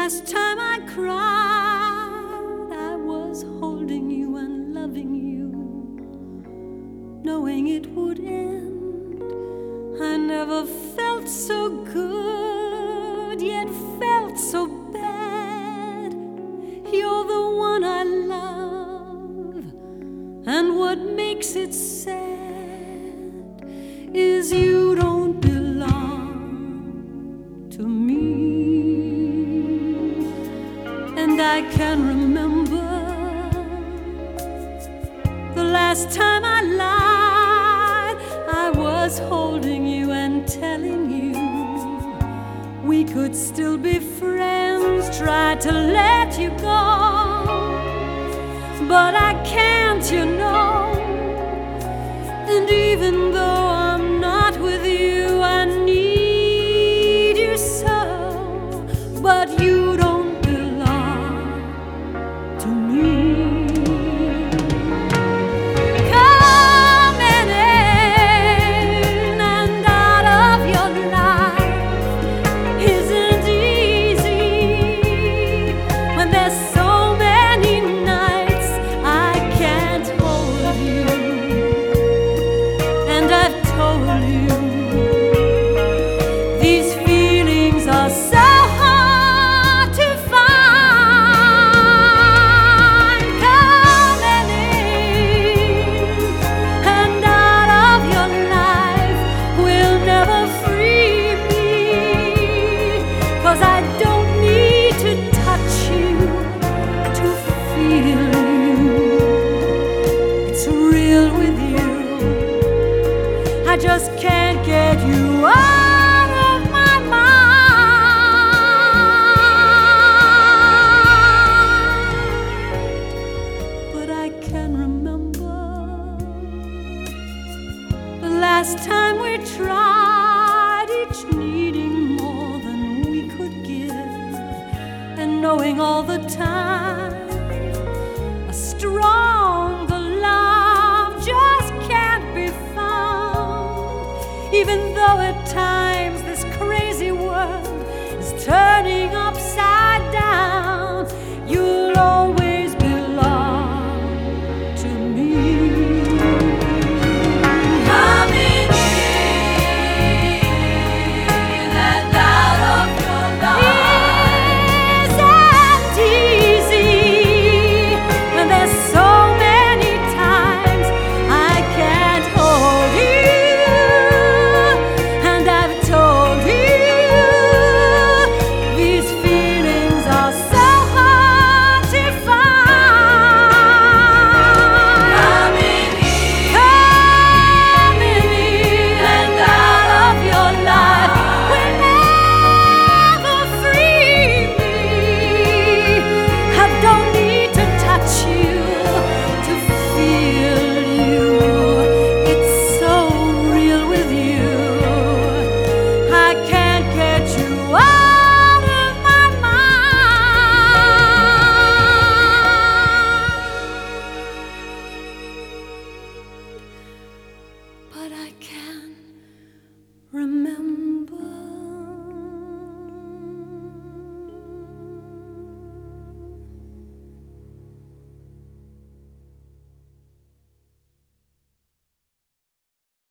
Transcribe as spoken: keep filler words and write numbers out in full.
last time I cried, I was holding you and loving you, knowing it would end. I never felt so good, yet felt so bad. You're the one I love, and what makes it sad is you don't belong to me. And I can remember the last time I lied. I was holding you and telling you we could still be friends. Tried to let you go, but I can't, you know. And even though I'm not with you, I need you so. But you don't belong to me. Coming in and out of your life isn't easy when there's so many nights I can't hold you. And I've told you these feelings are so hard to find. Coming in and out of your life will never free me, 'cause I don't need to touch you to feel you. It's real with you. I just can't get you out of my mind. But I can remember the last time we tried, each needing more than we could give, and knowing all the time a stronger love just can't be found. Even though at times